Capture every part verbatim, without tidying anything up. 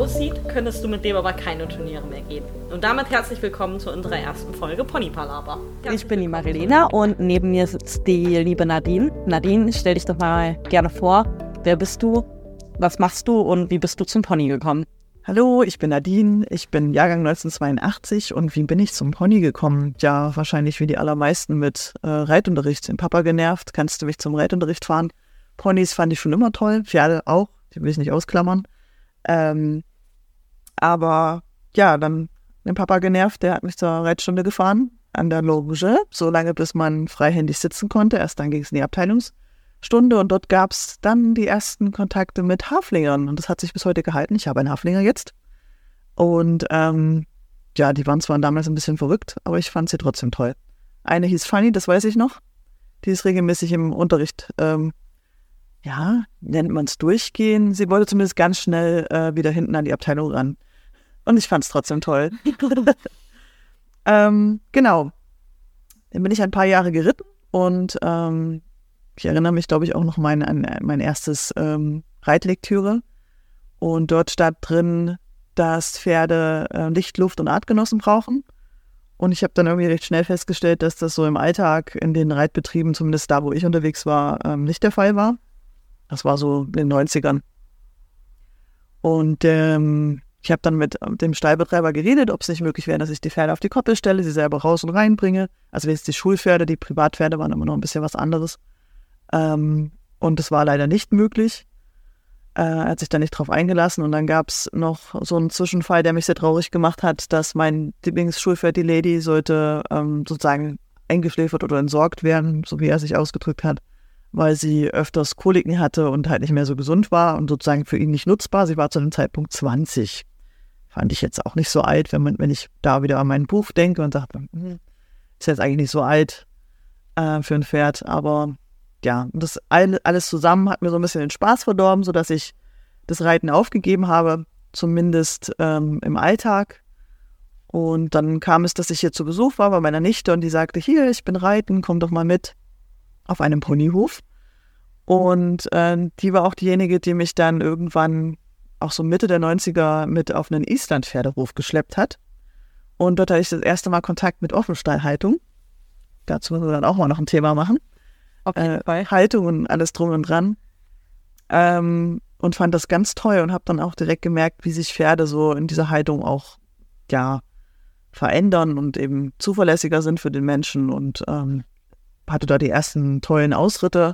aussieht, könntest du mit dem aber keine Turniere mehr gehen. Und damit herzlich willkommen zu unserer ersten Folge Ponypalabra. Ich bin die Marilena und neben mir sitzt die liebe Nadine. Nadine, stell dich doch mal gerne vor. Wer bist du? Was machst du und wie bist du zum Pony gekommen? Hallo, ich bin Nadine, ich bin Jahrgang neunzehnhundertzweiundachtzig und wie bin ich zum Pony gekommen? Ja, wahrscheinlich wie die allermeisten mit äh, Reitunterricht. Den Papa genervt, kannst du mich zum Reitunterricht fahren? Ponys fand ich schon immer toll, Pferde auch, die will ich nicht ausklammern. Ähm, aber ja, dann den Papa genervt, der hat mich zur Reitstunde gefahren, an der Loge, so lange bis man freihändig sitzen konnte. Erst dann ging es in die Abteilungsstunde und dort gab es dann die ersten Kontakte mit Haflingern und das hat sich bis heute gehalten. Ich habe einen Haflinger jetzt und ähm, ja, die waren zwar damals ein bisschen verrückt, aber ich fand sie trotzdem toll. Eine hieß Fanny, das weiß ich noch, die ist regelmäßig im Unterricht, ähm, ja, nennt man es durchgehen. Sie wollte zumindest ganz schnell äh, wieder hinten an die Abteilung ran. Und ich fand es trotzdem toll. ähm, genau. Dann bin ich ein paar Jahre geritten und ähm, ich erinnere mich, glaube ich, auch noch mein, an mein erstes ähm, Reitlektüre. Und dort stand drin, dass Pferde äh, Licht, Luft und Artgenossen brauchen. Und ich habe dann irgendwie recht schnell festgestellt, dass das so im Alltag in den Reitbetrieben, zumindest da, wo ich unterwegs war, ähm, nicht der Fall war. Das war so in den neunzigern. Und ähm, ich habe dann mit dem Stallbetreiber geredet, ob es nicht möglich wäre, dass ich die Pferde auf die Koppel stelle, sie selber raus und reinbringe. Also jetzt die Schulpferde, die Privatpferde waren immer noch ein bisschen was anderes. Ähm, und das war leider nicht möglich. Äh, er hat sich da nicht drauf eingelassen. Und dann gab es noch so einen Zwischenfall, der mich sehr traurig gemacht hat, dass mein Lieblingsschulpferd, die Lady, sollte ähm, sozusagen eingeschläfert oder entsorgt werden, so wie er sich ausgedrückt hat, weil sie öfters Koliken hatte und halt nicht mehr so gesund war und sozusagen für ihn nicht nutzbar. Sie war zu dem Zeitpunkt zwanzig. Fand ich jetzt auch nicht so alt, wenn man, wenn ich da wieder an meinen Buch denke und sage, hm, ist jetzt eigentlich nicht so alt äh, für ein Pferd. Aber ja, das alles zusammen hat mir so ein bisschen den Spaß verdorben, sodass ich das Reiten aufgegeben habe, zumindest ähm, im Alltag. Und dann kam es, dass ich hier zu Besuch war bei meiner Nichte und die sagte, hier, ich bin reiten, komm doch mal mit. Auf einem Ponyhof. Und äh, die war auch diejenige, die mich dann irgendwann auch so Mitte der neunziger mit auf einen Island-Pferdehof geschleppt hat. Und dort hatte ich das erste Mal Kontakt mit Offenstallhaltung. Dazu müssen wir dann auch mal noch ein Thema machen. Auf jeden äh, Fall. Haltung und alles drum und dran. Ähm, und fand das ganz toll und habe dann auch direkt gemerkt, wie sich Pferde so in dieser Haltung auch ja verändern und eben zuverlässiger sind für den Menschen und ähm, hatte da die ersten tollen Ausritte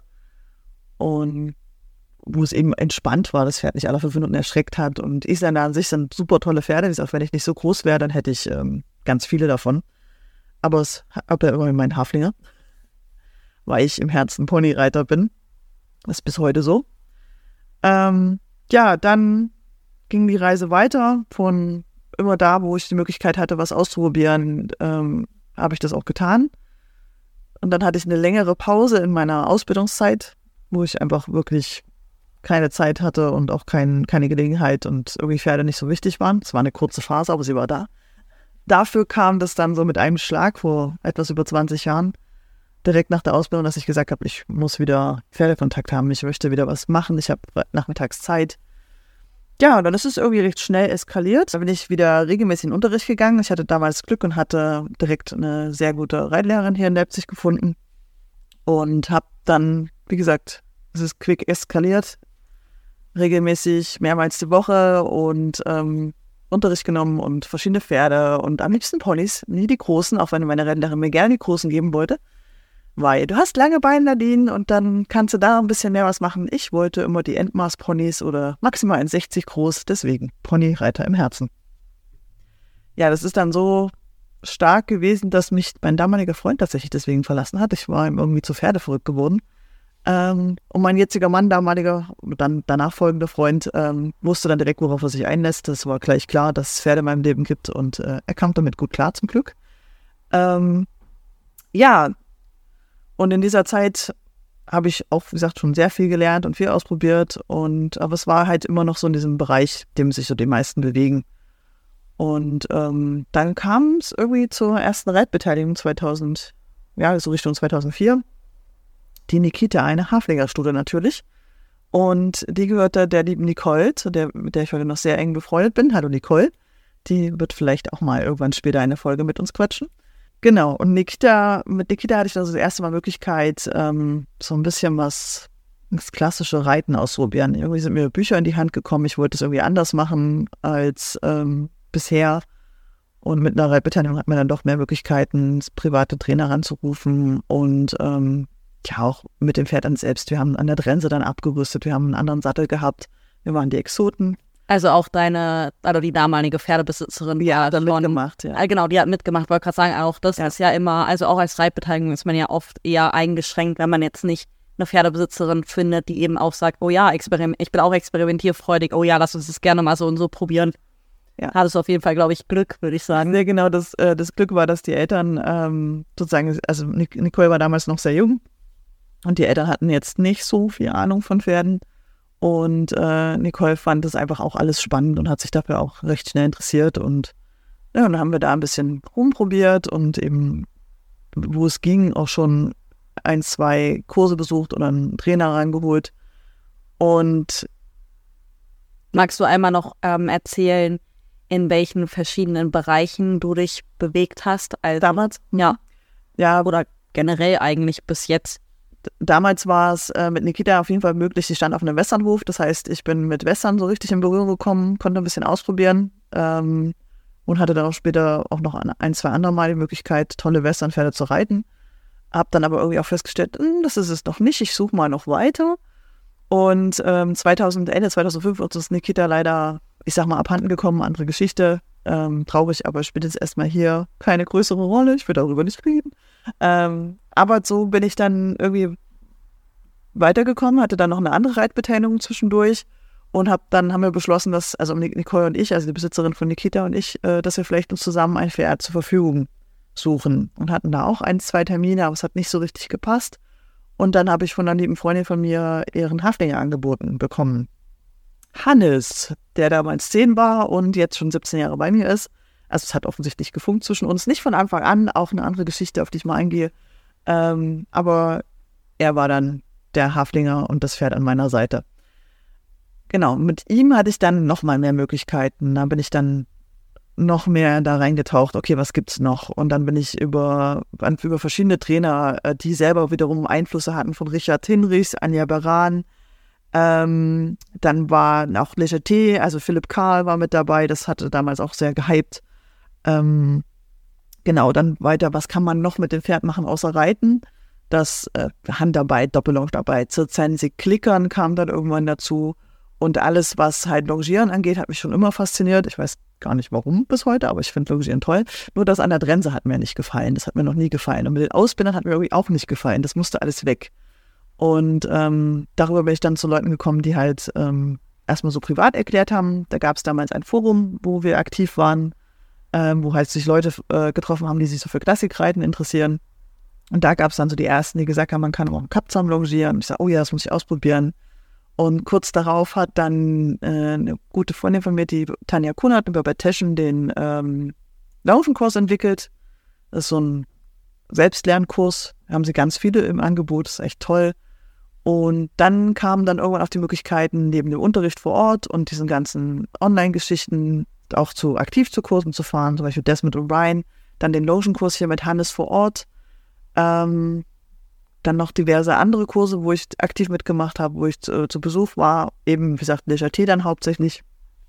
und wo es eben entspannt war, das Pferd nicht alle fünf Minuten erschreckt hat. Und Isländer an sich sind super tolle Pferde. Wie gesagt, wenn ich nicht so groß wäre, dann hätte ich ähm, ganz viele davon. Aber es hat ja immer mein Haflinger, weil ich im Herzen Ponyreiter bin. Das ist bis heute so. Ähm, ja, dann ging die Reise weiter. Von immer da, wo ich die Möglichkeit hatte, was auszuprobieren, ähm, habe ich das auch getan. Und dann hatte ich eine längere Pause in meiner Ausbildungszeit, wo ich einfach wirklich keine Zeit hatte und auch kein, keine Gelegenheit und irgendwie Pferde nicht so wichtig waren. Es war eine kurze Phase, aber sie war da. Dafür kam das dann so mit einem Schlag vor etwas über zwanzig Jahren, direkt nach der Ausbildung, dass ich gesagt habe, ich muss wieder Pferdekontakt haben, ich möchte wieder was machen, ich habe nachmittags Zeit. Ja, und dann ist es irgendwie recht schnell eskaliert. Da bin ich wieder regelmäßig in den Unterricht gegangen. Ich hatte damals Glück und hatte direkt eine sehr gute Reitlehrerin hier in Leipzig gefunden. Und habe dann, wie gesagt, es ist quick eskaliert. Regelmäßig mehrmals die Woche und ähm, Unterricht genommen und verschiedene Pferde und am liebsten Ponys, nie die großen, auch wenn meine Reitlehrerin mir gerne die großen geben wollte. Weil du hast lange Beine, Nadine, und dann kannst du da ein bisschen mehr was machen. Ich wollte immer die Endmaß-Ponys oder maximal eins sechzig groß, deswegen Ponyreiter im Herzen. Ja, das ist dann so stark gewesen, dass mich mein damaliger Freund tatsächlich deswegen verlassen hat. Ich war ihm irgendwie zu Pferde verrückt geworden. Ähm, und mein jetziger Mann, damaliger, dann danach folgender Freund, ähm, wusste dann direkt, worauf er sich einlässt. Das war gleich klar, dass es Pferde in meinem Leben gibt und äh, er kam damit gut klar, zum Glück. Ähm, ja, und in dieser Zeit habe ich auch, wie gesagt, schon sehr viel gelernt und viel ausprobiert. Und aber es war halt immer noch so in diesem Bereich, in dem sich so die meisten bewegen. Und ähm, dann kam es irgendwie zur ersten Reitbeteiligung zweitausend, ja, so Richtung zweitausendvier. Die Nikita, eine Haflingerstute natürlich. Und die gehörte der lieben Nicole, zu der, mit der ich heute noch sehr eng befreundet bin. Hallo Nicole. Die wird vielleicht auch mal irgendwann später eine Folge mit uns quatschen. Genau, und Nikita, mit Nikita hatte ich also das erste Mal Möglichkeit, ähm, so ein bisschen was, das klassische Reiten auszuprobieren. Irgendwie sind mir Bücher in die Hand gekommen, ich wollte es irgendwie anders machen als ähm, bisher. Und mit einer Reitbeteiligung hat man dann doch mehr Möglichkeiten, private Trainer ranzurufen und ähm, ja, auch mit dem Pferd dann selbst. Wir haben an der Trense dann abgerüstet, wir haben einen anderen Sattel gehabt, wir waren die Exoten. Also auch deine, also die damalige Pferdebesitzerin. Ja, hat schon mitgemacht, ja. Ah, genau, die hat mitgemacht, wollte gerade sagen, auch das Ja. ist ja immer, also auch als Reitbeteiligung ist man ja oft eher eingeschränkt, wenn man jetzt nicht eine Pferdebesitzerin findet, die eben auch sagt, oh ja, experim- ich bin auch experimentierfreudig, oh ja, lass uns das gerne mal so und so probieren. Ja. Hattest du auf jeden Fall, glaube ich, Glück, würde ich sagen. Sehr genau, das, äh, das Glück war, dass die Eltern ähm, sozusagen, also Nic- Nicole war damals noch sehr jung und die Eltern hatten jetzt nicht so viel Ahnung von Pferden. Und äh, Nicole fand das einfach auch alles spannend und hat sich dafür auch recht schnell interessiert. Und ja, dann haben wir da ein bisschen rumprobiert und eben, wo es ging, auch schon ein, zwei Kurse besucht oder einen Trainer reingeholt. Und Magst du einmal noch ähm, erzählen, in welchen verschiedenen Bereichen du dich bewegt hast? Also, damals, ja, ja, oder generell eigentlich bis jetzt. damals war es äh, mit Nikita auf jeden Fall möglich, sie stand auf einem Westernhof, das heißt, ich bin mit Western so richtig in Berührung gekommen, konnte ein bisschen ausprobieren ähm, und hatte dann auch später auch noch ein, zwei andere Mal die Möglichkeit, tolle Westernpferde zu reiten. Hab dann aber irgendwie auch festgestellt, das ist es noch nicht, ich suche mal noch weiter. Und ähm, zweitausend, Ende zweitausendfünf ist Nikita leider, ich sag mal, abhanden gekommen, andere Geschichte. Ähm, traurig, aber spielt jetzt erstmal hier keine größere Rolle, ich will darüber nicht reden. Ähm, aber so bin ich dann irgendwie weitergekommen, hatte dann noch eine andere Reitbeteiligung zwischendurch und hab dann haben wir beschlossen, dass, also Nicole und ich, also die Besitzerin von Nikita und ich, äh, dass wir vielleicht uns zusammen ein Pferd zur Verfügung suchen und hatten da auch ein, zwei Termine, aber es hat nicht so richtig gepasst. Und dann habe ich von einer lieben Freundin von mir ihren Haflinger angeboten bekommen. Hannes, der damals zehn war und jetzt schon siebzehn Jahre bei mir ist. Also es hat offensichtlich gefunkt zwischen uns. Nicht von Anfang an, auch eine andere Geschichte, auf die ich mal eingehe. Ähm, aber er war dann der Haflinger und das Pferd an meiner Seite. Genau, mit ihm hatte ich dann noch mal mehr Möglichkeiten. Da bin ich dann noch mehr da reingetaucht, okay, was gibt's noch? Und dann bin ich über, über verschiedene Trainer, die selber wiederum Einflüsse hatten, von Richard Hinrichs, Anja Beran, ähm, dann war auch Legeté, also Philipp Karl war mit dabei, das hatte damals auch sehr gehypt. Ähm, genau, dann weiter, was kann man noch mit dem Pferd machen, außer Reiten? Das äh, Handarbeit, Doppellongarbeit, Zirzensik, Klickern kam dann irgendwann dazu. Und alles, was halt Longieren angeht, hat mich schon immer fasziniert. Ich weiß gar nicht, warum bis heute, aber ich finde Longieren toll. Nur das an der Trense hat mir nicht gefallen. Das hat mir noch nie gefallen. Und mit den Ausbindern hat mir irgendwie auch nicht gefallen. Das musste alles weg. Und ähm, darüber bin ich dann zu Leuten gekommen, die halt ähm, erstmal so privat erklärt haben. Da gab es damals ein Forum, wo wir aktiv waren, ähm, wo halt sich Leute äh, getroffen haben, die sich so für Klassikreiten interessieren. Und da gab es dann so die ersten, die gesagt haben, man kann auch einen Kappzaum longieren. Und ich sage, oh ja, das muss ich ausprobieren. Und kurz darauf hat dann äh, eine gute Freundin von mir, die Tanja Kunert, über bei Teschen den ähm, Lauschenkurs entwickelt. Das ist so ein Selbstlernkurs. Da haben sie ganz viele im Angebot, das ist echt toll. Und dann kamen dann irgendwann auch die Möglichkeiten, neben dem Unterricht vor Ort und diesen ganzen Online-Geschichten auch zu aktiv zu Kursen zu fahren, zum Beispiel Desmond und Ryan, dann den Lotionkurs hier mit Hannes vor Ort. Ähm, Dann noch diverse andere Kurse, wo ich aktiv mitgemacht habe, wo ich zu, zu Besuch war. Eben, wie gesagt, Legeté dann hauptsächlich.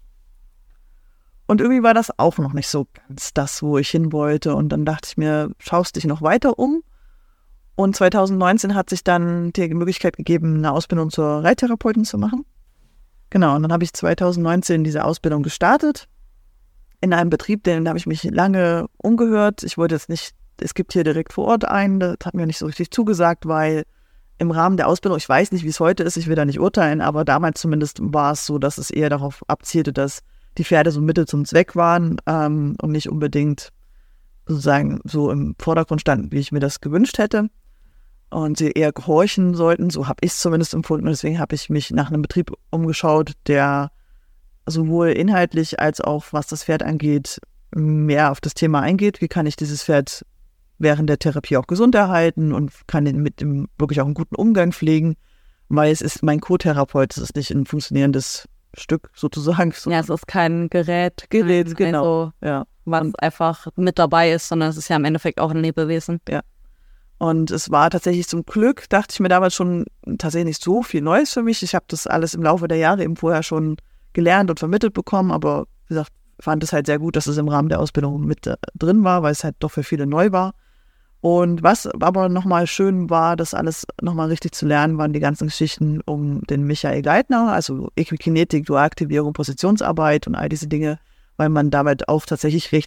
Und irgendwie war das auch noch nicht so ganz das, wo ich hin wollte. Und dann dachte ich mir, schaust dich noch weiter um. Und zweitausendneunzehn hat sich dann die Möglichkeit gegeben, eine Ausbildung zur Reittherapeutin zu machen. Genau, und dann habe ich zweitausendneunzehn diese Ausbildung gestartet. In einem Betrieb, den habe ich mich lange umgehört. Ich wollte jetzt nicht, es gibt hier direkt vor Ort einen, das hat mir nicht so richtig zugesagt, weil im Rahmen der Ausbildung, ich weiß nicht, wie es heute ist, ich will da nicht urteilen, aber damals zumindest war es so, dass es eher darauf abzielte, dass die Pferde so Mittel zum Zweck waren ähm, und nicht unbedingt sozusagen so im Vordergrund standen, wie ich mir das gewünscht hätte. Und sie eher gehorchen sollten, so habe ich es zumindest empfunden. Und deswegen habe ich mich nach einem Betrieb umgeschaut, der sowohl inhaltlich als auch, was das Pferd angeht, mehr auf das Thema eingeht. Wie kann ich dieses Pferd während der Therapie auch gesund erhalten und kann mit dem wirklich auch einen guten Umgang pflegen? weil es ist mein Co-Therapeut, es ist nicht ein funktionierendes Stück sozusagen. Ja, es ist kein Gerät. Gerät, kein, genau. Also, ja. was Und, einfach mit dabei ist, sondern es ist ja im Endeffekt auch ein Lebewesen. Ja. Und es war tatsächlich zum Glück, dachte ich mir damals schon, tatsächlich nicht so viel Neues für mich. Ich habe das alles im Laufe der Jahre eben vorher schon gelernt und vermittelt bekommen, aber wie gesagt, fand es halt sehr gut, dass es im Rahmen der Ausbildung mit äh, drin war, weil es halt doch für viele neu war. Und was aber nochmal schön war, das alles nochmal richtig zu lernen, waren die ganzen Geschichten um den Michael Geithner, also Equikinetik, Dualaktivierung, Positionsarbeit und all diese Dinge, weil man damit auch tatsächlich recht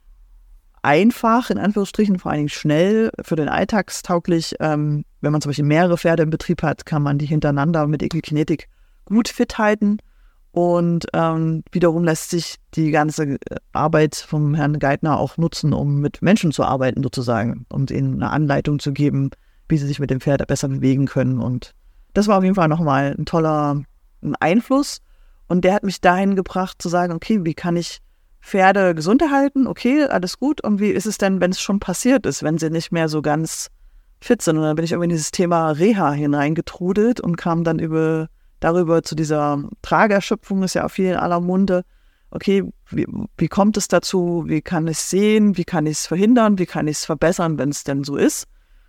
einfach, in Anführungsstrichen, vor allen Dingen schnell, für den Alltagstauglich, ähm, wenn man zum Beispiel mehrere Pferde im Betrieb hat, kann man die hintereinander mit Equikinetik gut fit halten. Und ähm, wiederum lässt sich die ganze Arbeit vom Herrn Geithner auch nutzen, um mit Menschen zu arbeiten sozusagen und ihnen eine Anleitung zu geben, wie sie sich mit dem Pferd besser bewegen können. Und das war auf jeden Fall nochmal ein toller Einfluss. Und der hat mich dahin gebracht zu sagen, okay, wie kann ich Pferde gesund erhalten? Okay, alles gut. Und wie ist es denn, wenn es schon passiert ist, wenn sie nicht mehr so ganz fit sind? Und dann bin ich irgendwie in dieses Thema Reha hineingetrudelt und kam dann über darüber zu dieser Trageerschöpfung, ist ja auch viel in aller Munde. Okay, wie, wie kommt es dazu? Wie kann ich es sehen? Wie kann ich es verhindern? Wie kann ich es verbessern, wenn es denn so ist?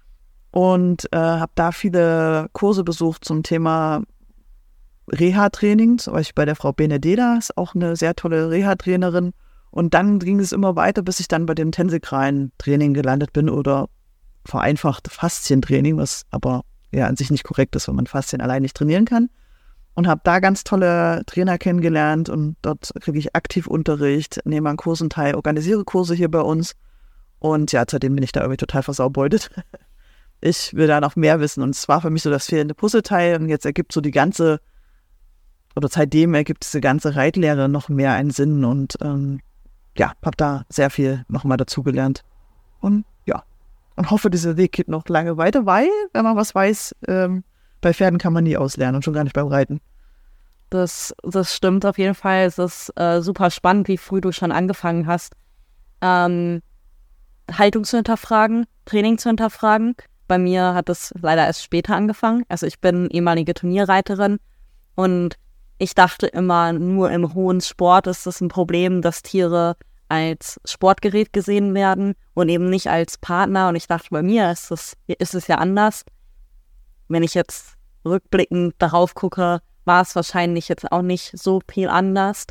Und äh, habe da viele Kurse besucht zum Thema Reha-Training, zum Beispiel bei der Frau Benededa, ist auch eine sehr tolle Reha-Trainerin. Und dann ging es immer weiter, bis ich dann bei dem tensegralen Training gelandet bin oder vereinfacht Faszientraining, was aber ja an sich nicht korrekt ist, wenn man Faszien allein nicht trainieren kann. Und habe da ganz tolle Trainer kennengelernt und dort kriege ich aktiv Unterricht, nehme an Kursen teil, organisiere Kurse hier bei uns. Und ja, seitdem bin ich da irgendwie total versaubeutet. Ich will da noch mehr wissen und es war für mich so das fehlende Puzzleteil und jetzt ergibt so die ganze, oder seitdem ergibt diese ganze Reitlehre noch mehr einen Sinn und ähm, ja, habe da sehr viel nochmal dazugelernt. Und ja, und hoffe, dieser Weg geht noch lange weiter, weil, wenn man was weiß, ähm, bei Pferden kann man nie auslernen und schon gar nicht beim Reiten. Das, das stimmt auf jeden Fall. Es ist äh, super spannend, wie früh du schon angefangen hast, ähm, Haltung zu hinterfragen, Training zu hinterfragen. Bei mir hat es leider erst später angefangen. Also ich bin ehemalige Turnierreiterin und ich dachte immer, nur im hohen Sport ist es ein Problem, dass Tiere als Sportgerät gesehen werden und eben nicht als Partner. Und ich dachte, bei mir ist es, ist es ja anders. Wenn ich jetzt rückblickend darauf gucke, war es wahrscheinlich jetzt auch nicht so viel anders.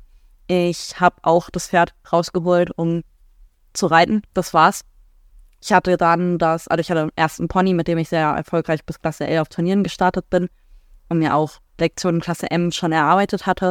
Ich habe auch das Pferd rausgeholt, um zu reiten. Das war's. Ich hatte dann das, also ich hatte den ersten Pony, mit dem ich sehr erfolgreich bis Klasse L auf Turnieren gestartet bin und mir auch Lektionen Klasse M schon erarbeitet hatte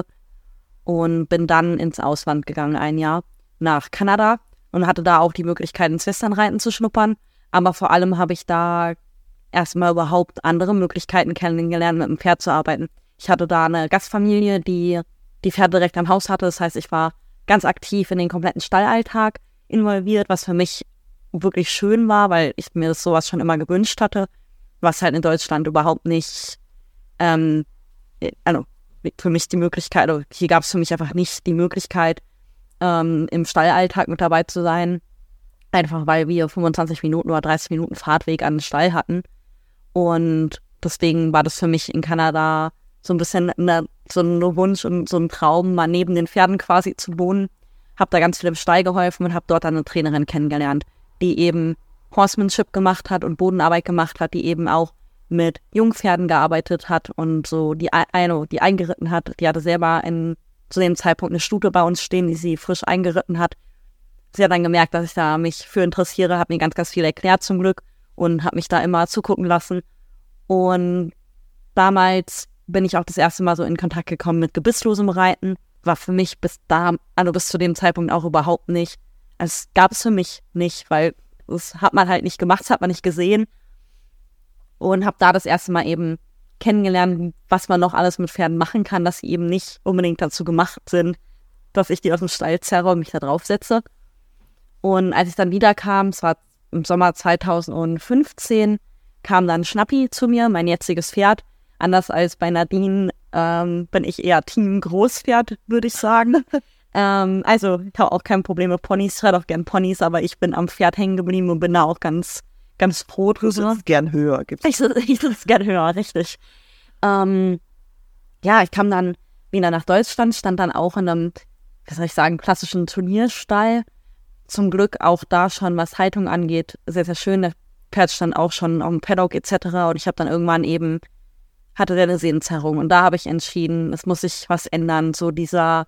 und bin dann ins Ausland gegangen, ein Jahr nach Kanada und hatte da auch die Möglichkeit, ins Westernreiten zu schnuppern. Aber vor allem habe ich da erstmal überhaupt andere Möglichkeiten kennengelernt, mit dem Pferd zu arbeiten. Ich hatte da eine Gastfamilie, die die Pferde direkt am Haus hatte. Das heißt, ich war ganz aktiv in den kompletten Stallalltag involviert, was für mich wirklich schön war, weil ich mir das sowas schon immer gewünscht hatte, was halt in Deutschland überhaupt nicht, ähm, also für mich die Möglichkeit, also hier gab es für mich einfach nicht die Möglichkeit, ähm, im Stallalltag mit dabei zu sein, einfach weil wir fünfundzwanzig Minuten oder dreißig Minuten Fahrtweg an den Stall hatten. Und deswegen war das für mich in Kanada so ein bisschen eine, so ein Wunsch und so ein Traum, mal neben den Pferden quasi zu wohnen. Habe da ganz viel im Stall geholfen und habe dort eine Trainerin kennengelernt, die eben Horsemanship gemacht hat und Bodenarbeit gemacht hat, die eben auch mit Jungpferden gearbeitet hat und so die eine, die eingeritten hat. Die hatte selber in, zu dem Zeitpunkt eine Stute bei uns stehen, die sie frisch eingeritten hat. Sie hat dann gemerkt, dass ich da mich für interessiere, hat mir ganz, ganz viel erklärt zum Glück und hat mich da immer zugucken lassen. Und damals bin ich auch das erste Mal so in Kontakt gekommen mit gebisslosem Reiten. War für mich bis da, also bis zu dem Zeitpunkt auch überhaupt nicht. Es gab es für mich nicht, weil das hat man halt nicht gemacht, das hat man nicht gesehen. Und habe da das erste Mal eben kennengelernt, was man noch alles mit Pferden machen kann, dass sie eben nicht unbedingt dazu gemacht sind, dass ich die aus dem Stall zerre und mich da drauf setze. Und als ich dann wiederkam, es war im Sommer zweitausendfünfzehn, kam dann Schnappi zu mir, mein jetziges Pferd. Anders als bei Nadine ähm, bin ich eher Team Großpferd, würde ich sagen. ähm, also ich habe auch kein Problem mit Ponys, ich reite auch gern Ponys, aber ich bin am Pferd hängen geblieben und bin da auch ganz, ganz froh drüber. Du sitzt gern höher. Gibt's. Ich, ich sitze gern höher, richtig. ähm, ja, ich kam dann wieder nach Deutschland, stand dann auch in einem, wie soll ich sagen, klassischen Turnierstall. Zum Glück auch da schon, was Haltung angeht, sehr, sehr schön. Der Pferd stand auch schon auf dem Paddock et cetera. Und ich habe dann irgendwann eben, hatte der eine Sehnenzerrung. Und da habe ich entschieden, es muss sich was ändern. So dieser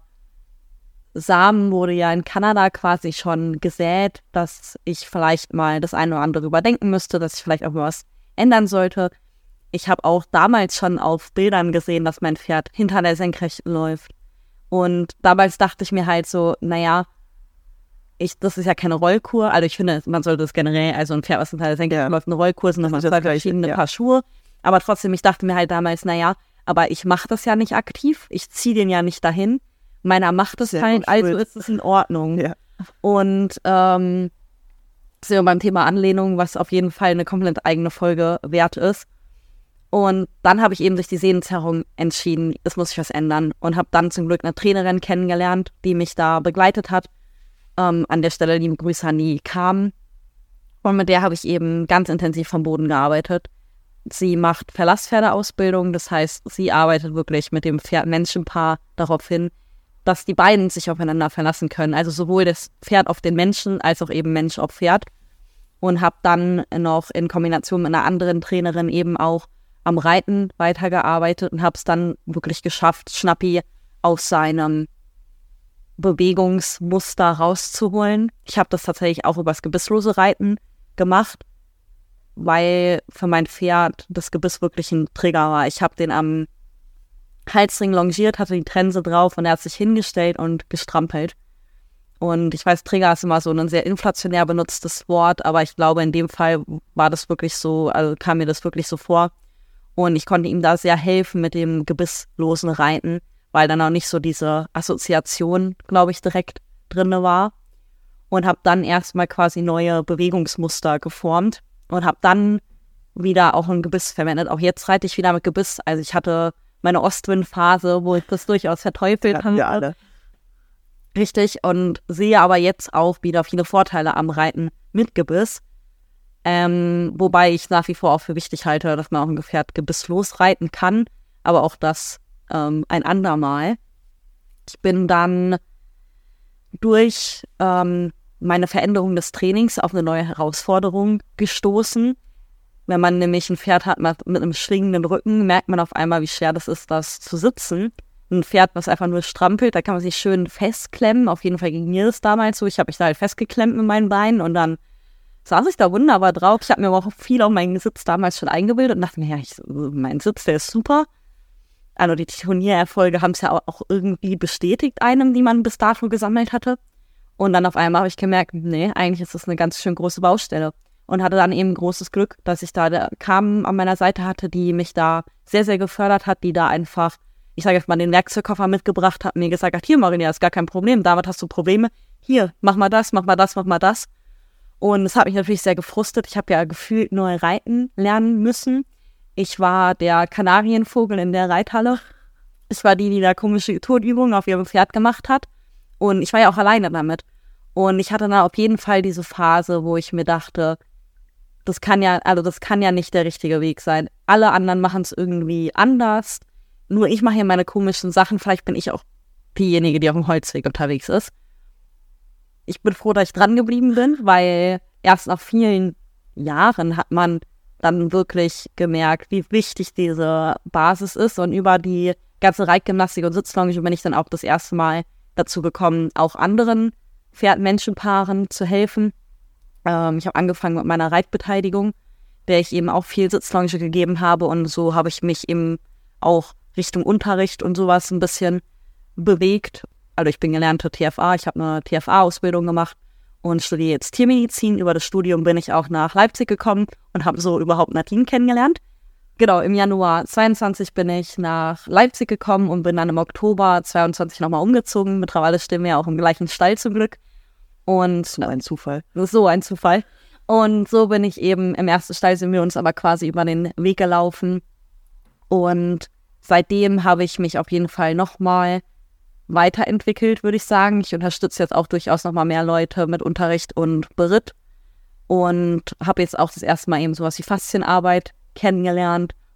Samen wurde ja in Kanada quasi schon gesät, dass ich vielleicht mal das eine oder andere überdenken müsste, dass ich vielleicht auch mal was ändern sollte. Ich habe auch damals schon auf Bildern gesehen, dass mein Pferd hinter der Senkrechten läuft. Und damals dachte ich mir halt so, naja, ich, das ist ja keine Rollkur. Also ich finde, man sollte das generell, also ein Pferd, was hinter der Senkrechten ja. läuft, eine Rollkur, sind nochmal zwei verschiedene ja. Paar Schuhe. Aber trotzdem, ich dachte mir halt damals, naja, aber ich mache das ja nicht aktiv. Ich ziehe den ja nicht dahin. Meiner macht es halt, also ist es in Ordnung. Ja. Und ähm, sind wir beim Thema Anlehnung, was auf jeden Fall eine komplett eigene Folge wert ist. Und dann habe ich eben durch die Sehnenzerrung entschieden, es muss sich was ändern. Und habe dann zum Glück eine Trainerin kennengelernt, die mich da begleitet hat. Ähm, an der Stelle liebe Grüße an die Kam. Und mit der habe ich eben ganz intensiv vom Boden gearbeitet. Sie macht Verlasspferdeausbildung, das heißt, sie arbeitet wirklich mit dem Pferd-Menschen-Paar darauf hin, dass die beiden sich aufeinander verlassen können. Also sowohl das Pferd auf den Menschen, als auch eben Mensch auf Pferd. Und habe dann noch in Kombination mit einer anderen Trainerin eben auch am Reiten weitergearbeitet und habe es dann wirklich geschafft, Schnappi aus seinem Bewegungsmuster rauszuholen. Ich habe das tatsächlich auch übers gebisslose Reiten gemacht, weil für mein Pferd das Gebiss wirklich ein Trigger war. Ich habe den am Halsring longiert, hatte die Trense drauf und er hat sich hingestellt und gestrampelt. Und ich weiß, Trigger ist immer so ein sehr inflationär benutztes Wort, aber ich glaube, in dem Fall war das wirklich so, also kam mir das wirklich so vor. Und ich konnte ihm da sehr helfen mit dem gebisslosen Reiten, weil dann auch nicht so diese Assoziation, glaube ich, direkt drin war. Und habe dann erstmal quasi neue Bewegungsmuster geformt und habe dann wieder auch ein Gebiss verwendet. Auch jetzt reite ich wieder mit Gebiss. Also ich hatte meine Ostwind-Phase, wo ich das durchaus verteufelt habe. Ja, alle. Richtig. Und sehe aber jetzt auch wieder viele Vorteile am Reiten mit Gebiss. Ähm, wobei ich nach wie vor auch für wichtig halte, dass man auch ein Pferd gebisslos reiten kann. Aber auch das ähm, ein andermal. Ich bin dann durch ähm, meine Veränderung des Trainings auf eine neue Herausforderung gestoßen. Wenn man nämlich ein Pferd hat mit, mit einem schwingenden Rücken, merkt man auf einmal, wie schwer das ist, das zu sitzen. Ein Pferd, was einfach nur strampelt, da kann man sich schön festklemmen. Auf jeden Fall ging mir das damals so. Ich habe mich da halt festgeklemmt mit meinen Beinen und dann saß ich da wunderbar drauf. Ich habe mir aber auch viel auf meinen Sitz damals schon eingebildet und dachte mir, ja, ich, mein Sitz, der ist super. Also die Turniererfolge haben es ja auch irgendwie bestätigt einem, die man bis dato gesammelt hatte. Und dann auf einmal habe ich gemerkt, nee, eigentlich ist das eine ganz schön große Baustelle. Und hatte dann eben großes Glück, dass ich da eine Kam an meiner Seite hatte, die mich da sehr, sehr gefördert hat, die da einfach, ich sage jetzt mal, den Werkzeugkoffer mitgebracht hat, mir gesagt hat, hier Marinia, ist gar kein Problem, damit hast du Probleme, hier, mach mal das, mach mal das, mach mal das. Und es hat mich natürlich sehr gefrustet. Ich habe ja gefühlt neu reiten lernen müssen. Ich war der Kanarienvogel in der Reithalle. Ich war die, die da komische Turnübungen auf ihrem Pferd gemacht hat. Und ich war ja auch alleine damit. Und ich hatte dann auf jeden Fall diese Phase, wo ich mir dachte, das kann ja, also das kann ja nicht der richtige Weg sein. Alle anderen machen es irgendwie anders. Nur ich mache hier meine komischen Sachen. Vielleicht bin ich auch diejenige, die auf dem Holzweg unterwegs ist. Ich bin froh, dass ich dran geblieben bin, weil erst nach vielen Jahren hat man dann wirklich gemerkt, wie wichtig diese Basis ist. Und über die ganze Reitgymnastik und Sitzlonge bin ich dann auch das erste Mal dazu gekommen, auch anderen Pferd-Menschen-Paaren zu helfen. Ähm, ich habe angefangen mit meiner Reitbeteiligung, der ich eben auch viel Sitzlonge gegeben habe. Und so habe ich mich eben auch Richtung Unterricht und sowas ein bisschen bewegt. Also ich bin gelernte T F A, ich habe eine T F A-Ausbildung gemacht und studiere jetzt Tiermedizin. Über das Studium bin ich auch nach Leipzig gekommen und habe so überhaupt Nadine kennengelernt. Genau, im Januar zweiundzwanzig bin ich nach Leipzig gekommen und bin dann im Oktober zweiundzwanzig nochmal umgezogen. Mittlerweile stehen wir auch im gleichen Stall zum Glück. Und so ein Zufall. So ein Zufall. Und so bin ich eben, im ersten Stall sind wir uns aber quasi über den Weg gelaufen. Und seitdem habe ich mich auf jeden Fall nochmal weiterentwickelt, würde ich sagen. Ich unterstütze jetzt auch durchaus nochmal mehr Leute mit Unterricht und Beritt und habe jetzt auch das erste Mal eben sowas wie Faszienarbeit kennengelernt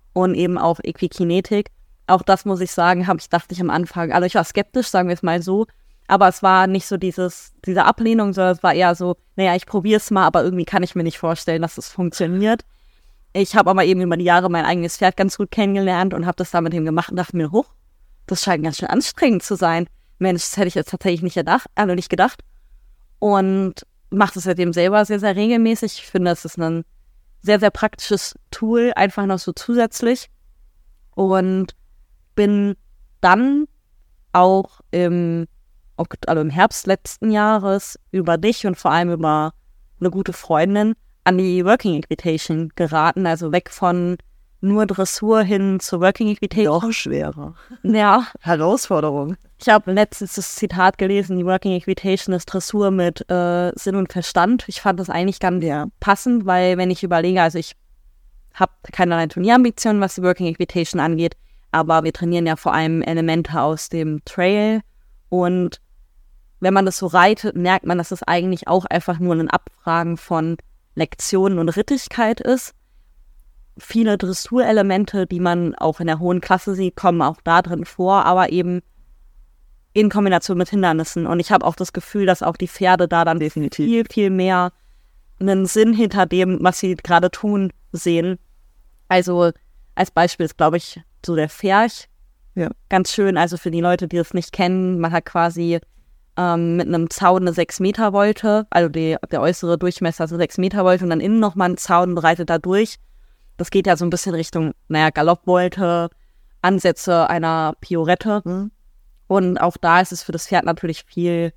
und eben auch Equikinetik. Auch das muss ich sagen, habe ich, dachte ich am Anfang, also ich war skeptisch, sagen wir es mal so, aber es war nicht so dieses, diese Ablehnung, sondern es war eher so, naja, ich probiere es mal, aber irgendwie kann ich mir nicht vorstellen, dass es funktioniert. Ich habe aber eben über die Jahre mein eigenes Pferd ganz gut kennengelernt und habe das da mit ihm gemacht und dachte mir, hoch, das scheint ganz schön anstrengend zu sein. Mensch, das hätte ich jetzt tatsächlich nicht gedacht, also nicht gedacht. Und mache das seitdem selber sehr, sehr regelmäßig. Ich finde, es ist ein sehr, sehr praktisches Tool, einfach noch so zusätzlich. Und bin dann auch im, also im Herbst letzten Jahres über dich und vor allem über eine gute Freundin an die Working Equitation geraten, also weg von nur Dressur hin zur Working Equitation. Noch schwerer. Ja. Herausforderung. Ich habe letztens das Zitat gelesen, die Working Equitation ist Dressur mit äh, Sinn und Verstand. Ich fand das eigentlich ganz ja. passend, weil wenn ich überlege, also ich habe keinerlei Turnierambitionen, was die Working Equitation angeht, aber wir trainieren ja vor allem Elemente aus dem Trail und wenn man das so reitet, merkt man, dass es eigentlich auch einfach nur ein Abfragen von Lektionen und Rittigkeit ist. Viele Dressurelemente, die man auch in der hohen Klasse sieht, kommen auch da drin vor, aber eben in Kombination mit Hindernissen. Und ich habe auch das Gefühl, dass auch die Pferde da dann definitiv viel, viel mehr einen Sinn hinter dem, was sie gerade tun, sehen. Also als Beispiel ist, glaube ich, so der Pferch. Ja. Ganz schön, also für die Leute, die das nicht kennen, man hat quasi ähm, mit einem Zaun eine sechs Meter Volte, also die, der äußere Durchmesser ist eine sechs Meter Volte und dann innen nochmal einen Zaun breitet da durch. Das geht ja so ein bisschen Richtung, naja, Galoppvolte, Ansätze einer Piorette. Mhm. Und auch da ist es für das Pferd natürlich viel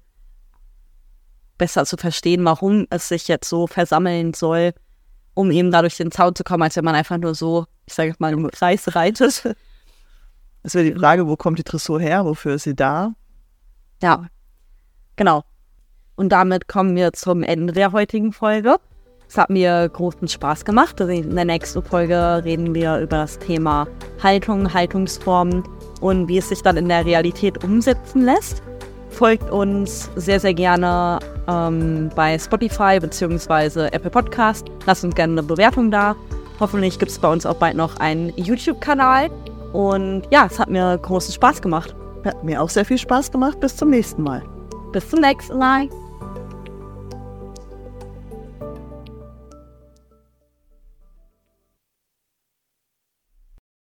besser zu verstehen, warum es sich jetzt so versammeln soll, um eben dadurch den Zaun zu kommen, als wenn man einfach nur so, ich sage mal, im Kreis reitet. Es wäre die Frage, wo kommt die Dressur her? Wofür ist sie da? Ja, genau. Und damit kommen wir zum Ende der heutigen Folge. Es hat mir großen Spaß gemacht. In der nächsten Folge reden wir über das Thema Haltung, Haltungsformen und wie es sich dann in der Realität umsetzen lässt. Folgt uns sehr, sehr gerne ähm, bei Spotify bzw. Apple Podcast. Lasst uns gerne eine Bewertung da. Hoffentlich gibt es bei uns auch bald noch einen YouTube-Kanal. Und ja, es hat mir großen Spaß gemacht. Hat mir auch sehr viel Spaß gemacht. Bis zum nächsten Mal. Bis zum nächsten Mal.